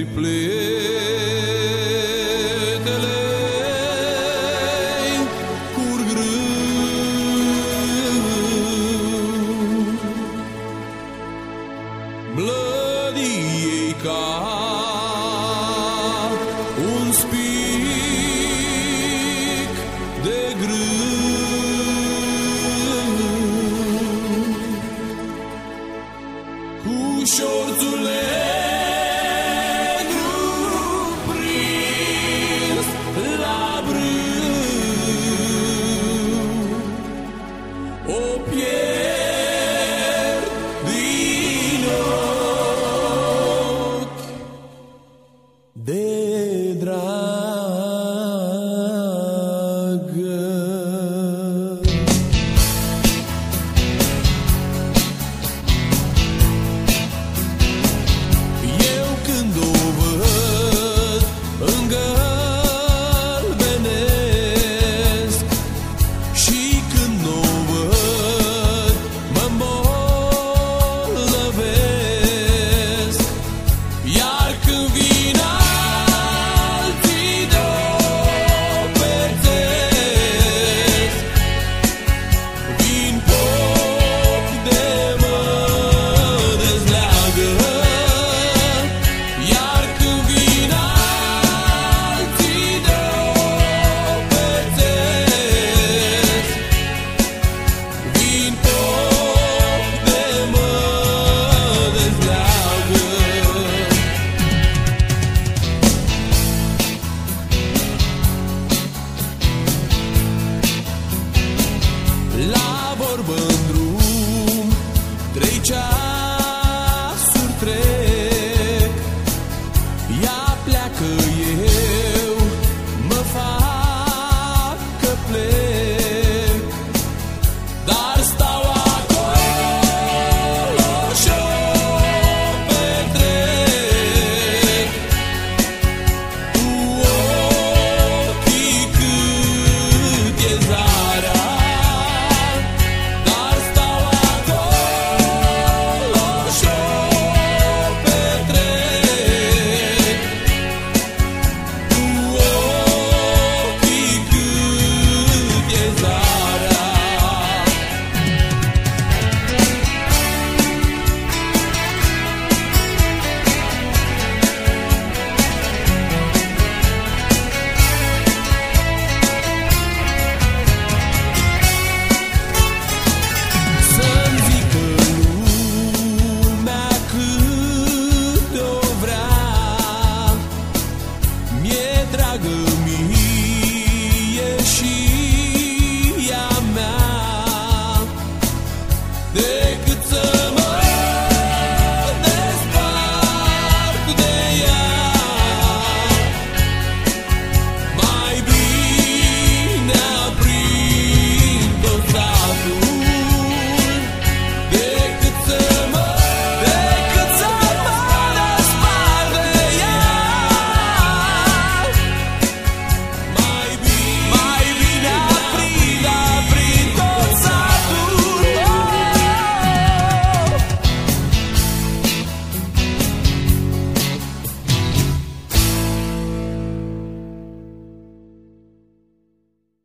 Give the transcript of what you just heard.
pletele curg râu, mlădiei ca un spic de grâu, cu șorțul negru prins la brâu, o pierd din ochi de dragă. Eu când o văd îngălbenesc și când o văd mă îmbolnăvesc, iar când vin alții de-o pețesc, vin foc de mă dezleagă, iar când vin alții de-o pețesc, vin foc de mă dezleagă. La vorbă în drum trei ceasuri